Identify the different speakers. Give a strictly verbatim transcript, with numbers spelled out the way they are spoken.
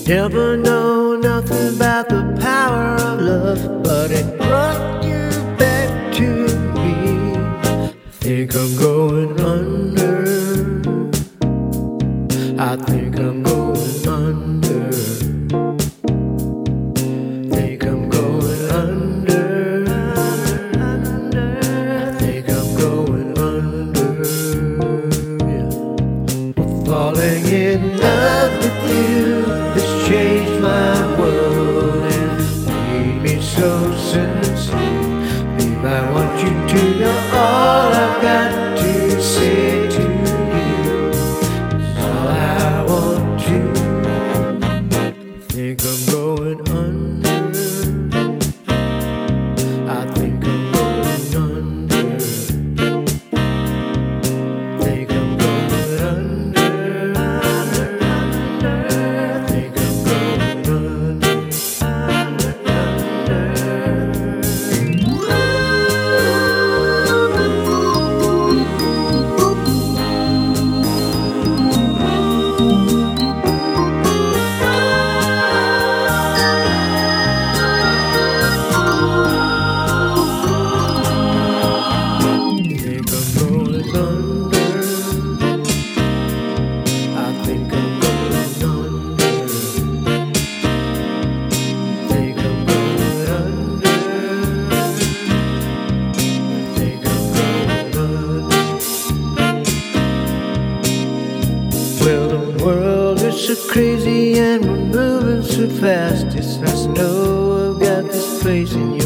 Speaker 1: Never know nothing about the power of love, but it brought you back to me. Think I'm going under. I think I'm going under. Think I'm going under. I think I'm going under. Yeah. Falling in love with you has changed my world and made me so sincere. Babe, I want you to know all I've got to say to you is all I want to. Think I'm going under. I think I'm going under. Think I'm going under. Think I'm going under. Well, the world is so crazy and we're moving so fast. It's nice to know I've got this place in you.